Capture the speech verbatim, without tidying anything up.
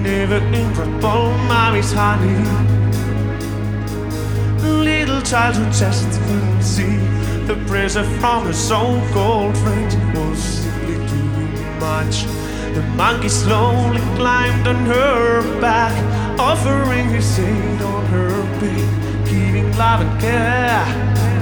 never in trouble, mommy's honey. Little child who just couldn't see the pressure from her so-called friend was simply too much. The monkey slowly climbed on her back, offering his aid on her back, giving love and care.